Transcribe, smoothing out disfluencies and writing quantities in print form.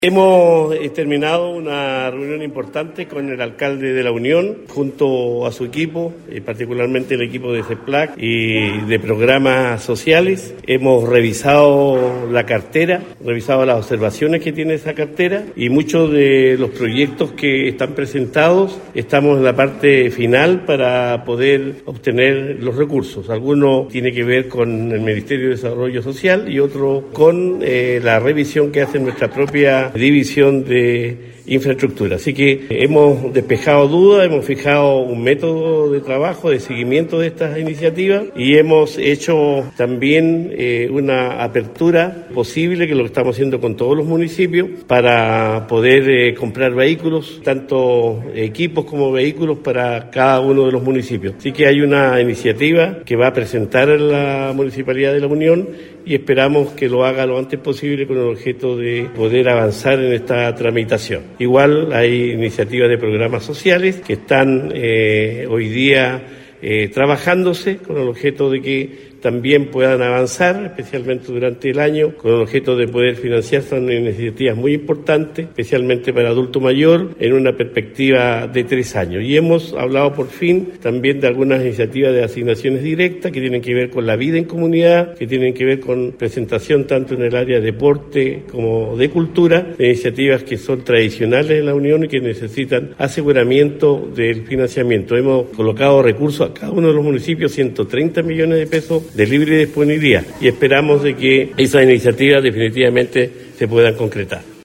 Hemos terminado una reunión importante con el alcalde de La Unión, junto a su equipo, particularmente el equipo de CEPLAC y de programas sociales. Hemos revisado la cartera, revisado las observaciones que tiene esa cartera y muchos de los proyectos que están presentados. Estamos en la parte final para poder obtener los recursos. Algunos tiene que ver con el Ministerio de Desarrollo Social y otro con la revisión que hace nuestra propia división de infraestructura. Así que hemos despejado dudas, hemos fijado un método de trabajo, de seguimiento de estas iniciativas y hemos hecho también una apertura posible, que es lo que estamos haciendo con todos los municipios, para poder comprar vehículos, tanto equipos como vehículos para cada uno de los municipios. Así que hay una iniciativa que va a presentar la Municipalidad de La Unión y esperamos que lo haga lo antes posible con el objeto de poder avanzar en esta tramitación. Igual hay iniciativas de programas sociales que están hoy día trabajándose con el objeto de que también puedan avanzar, especialmente durante el año, con el objeto de poder financiar. Son iniciativas muy importantes, especialmente para adulto mayor, en una perspectiva de 3 años. Y hemos hablado por fin también de algunas iniciativas de asignaciones directas que tienen que ver con la vida en comunidad, que tienen que ver con presentación tanto en el área de deporte como de cultura, de iniciativas que son tradicionales en la Unión y que necesitan aseguramiento del financiamiento. Hemos colocado recursos a cada uno de los municipios, 130 millones de pesos de libre disponibilidad, y esperamos de que esas iniciativas definitivamente se puedan concretar.